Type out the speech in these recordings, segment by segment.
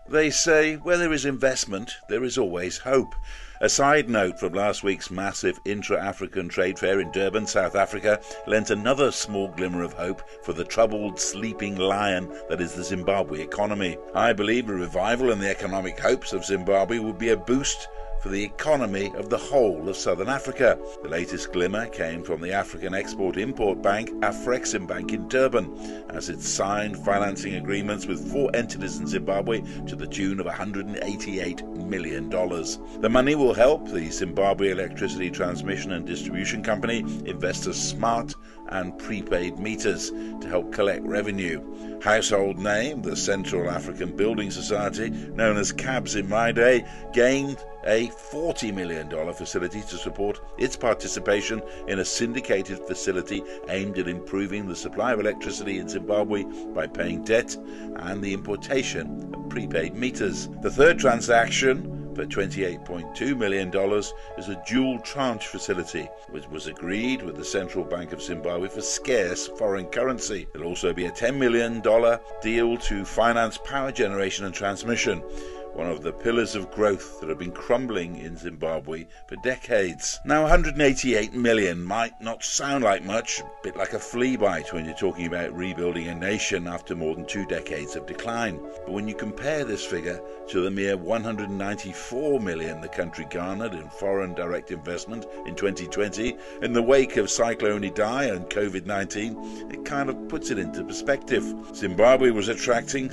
They say where there is investment, there is always hope. A side note from last week's massive intra-African trade fair in Durban, South Africa, lent another small glimmer of hope for the troubled, sleeping lion that is the Zimbabwe economy. I believe a revival in the economic hopes of Zimbabwe would be a boost for the economy of the whole of southern Africa. The latest glimmer came from the African Export-Import Bank, Afreximbank in Durban, as it signed financing agreements with 4 entities in Zimbabwe to the tune of $188 million. The money will help the Zimbabwe Electricity Transmission and Distribution Company invest in smart and prepaid meters to help collect revenue. Household name, the Central African Building Society, known as CABS in my day, gained a $40 million facility to support its participation in a syndicated facility aimed at improving the supply of electricity in Zimbabwe by paying debt and the importation of prepaid meters. The third transaction, for $28.2 million, is a dual tranche facility, which was agreed with the Central Bank of Zimbabwe for scarce foreign currency. There'll also be a $10 million deal to finance power generation and transmission, one of the pillars of growth that have been crumbling in Zimbabwe for decades. Now, 188 million might not sound like much, a bit like a flea bite when you're talking about rebuilding a nation after more than 2 decades of decline. But when you compare this figure to the mere 194 million the country garnered in foreign direct investment in 2020, in the wake of Cyclone Idai and COVID-19, it kind of puts it into perspective. Zimbabwe was attracting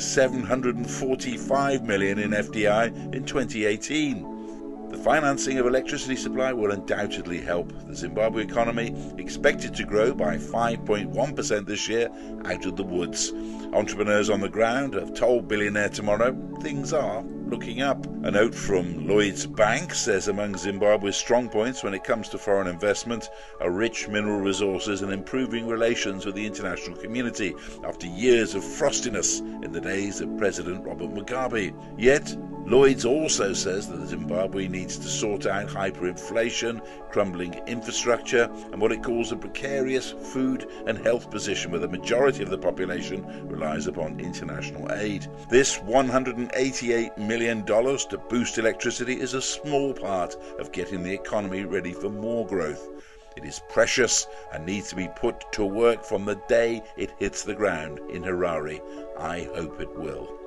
745 million in FDI in 2018. The financing of electricity supply will undoubtedly help the Zimbabwe economy, expected to grow by 5.1% this year, out of the woods. Entrepreneurs on the ground have told Billionaire Tomorrow things are looking up. A note from Lloyds Bank says among Zimbabwe's strong points when it comes to foreign investment are rich mineral resources and improving relations with the international community after years of frostiness in the days of President Robert Mugabe. Yet, Lloyds also says that Zimbabwe needs to sort out hyperinflation, crumbling infrastructure, and what it calls a precarious food and health position where the majority of the population relies upon international aid. This $188 million to boost electricity is a small part of getting the economy ready for more growth. It is precious and needs to be put to work from the day it hits the ground in Harare. I hope it will.